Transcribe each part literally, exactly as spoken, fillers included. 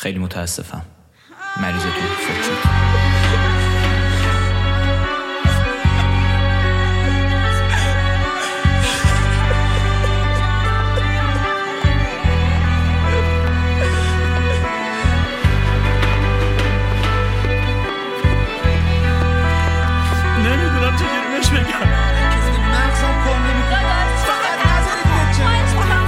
خیلی متاسفم مریضتون فوت شد. نمیدونم چجوری بهش بگم. مغزم کار نمیکنه. فقط نظرت بچه.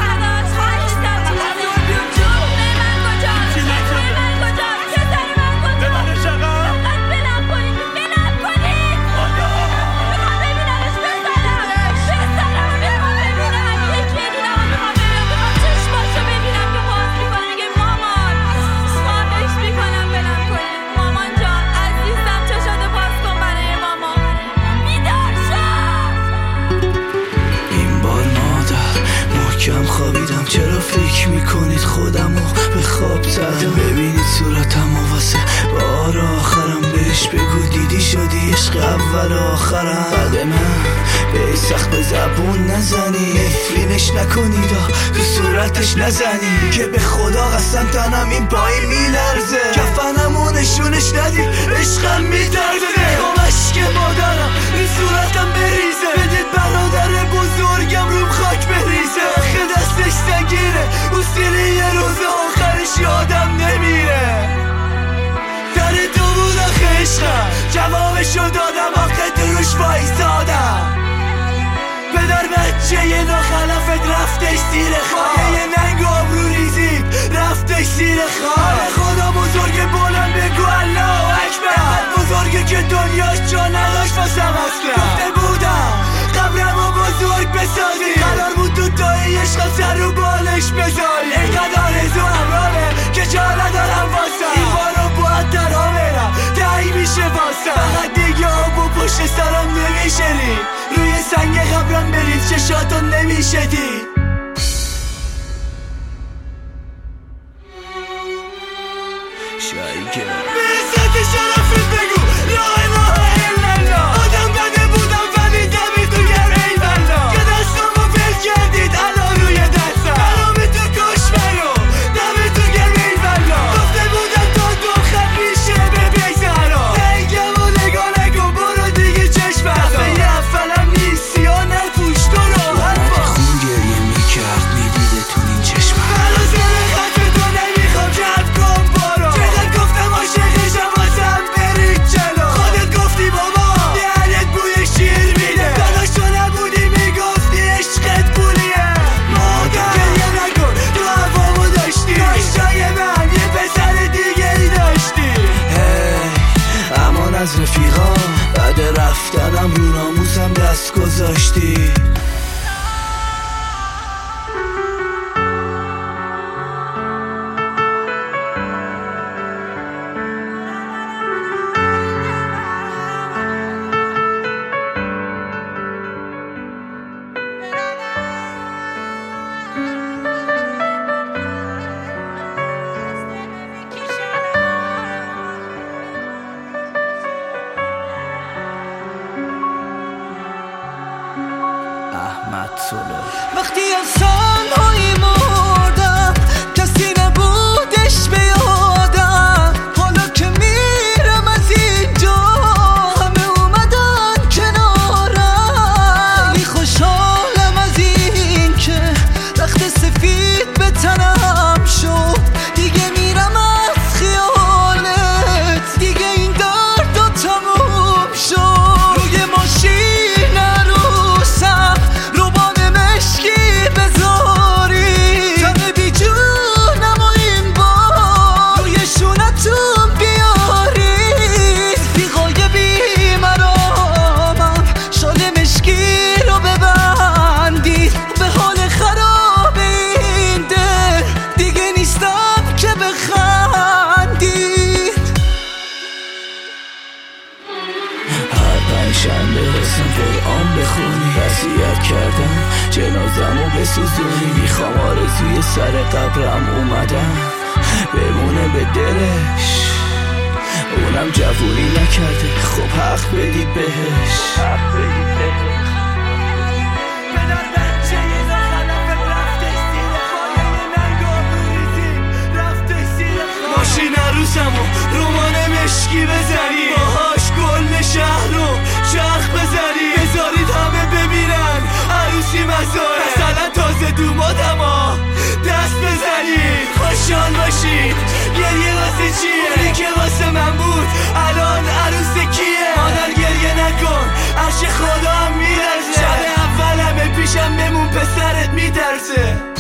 کم خوابیدم چرا فکر میکنید خودمو به خواب زدم ببینید صورتمو واسه بار آخرم بهش بگو دیدی شدی عشق اول آخرم بعد من به سخت به زبون نزنی نفرینش نکنید تو صورتش نزنی که به خدا قسم تنم این پایی میلرزه کفنمو نشونش ندید عشقم میترزه میخوام عشق مادرم این صورتم بریزه بدید برادر بزرگم روم خاک بریزه آخه دستش سنگینه اصیلی یه روز آخرش یادم نمیره در تو بود آخه عشقم جوابشو دادم آخه دروش وایسادم پدر بچه یه ناخلفت رفتش زیر خواه یه ننگ آبرو ریزید رفتش زیر خواه خدا بزرگ بلند بگو الله اکبر اینقدر بزرگه که دنیاش جا نداشت واسم اصلا گفته بودم قبرمو بزرگ بسازی قرار بود تو تایی عشقم سر رو بالش بذاری اینقدر آرزو همراهه که جا ندارم واسم این بارو باید تنها برم تایی میشه واسم فقط دیگه آبو پشت سرم نمیشه رید روی سنگ قبرم برید چشاتو نمیشه دید شایی که بسات شرفت بگو لا اله الا الله آدم بده بودم ولی دمی تو گره ای بلا که دستامو بل کردید الان روی دستم برامی تو کش منو دمی تو گره ای بلا گفته بودم تا دو خط میشه به بیزارا نگم و نگاه نگم برو دیگه چشم بردار یه افلم نیستی یا نپوش تو راحت با خون گریه میکرد میدیده تو این چشم برا زن خط تو نمیخوام جد کن برو چقدر گفتم عاشقشم واسم برید جلو خودت گفتی بابا دهنت بوی شیر میده داداش تو نبودی میگفتی عشقت پولیه مادر گریه نکن تو هوامو داشتی داشتای من یه پسر دیگه ای داشتی هی امان از رفیقا بعد رفتنم رو ناموسم دست گذاشتی وقتی از تنهایی مردم کسی نبودش به یادم حالا که میرم از اینجا همه اومدن کنارم خیلی خوشحالم از این که رخت سفید به تنم شد دیگه میرم از خیالت دیگه این درد و تموم شد روی ماشین عروسم کردم جنازمو بسوزونی میخوام آرزوی سر قبرم اومدم بمونه به دلش اونم جوونی نکرده خب حق بدید بهش حق بدید بهش پدر بچه یه نخلفت رفتش زیر خواهی ننگ آبروریزی رفتش زیر خواهی چیه؟ اونی که واسه من بود الان عروس کیه؟ مادر گریه نکن عرش خدا هم میلرزه، شب اولمه پیشم بمون پسرت میترسه.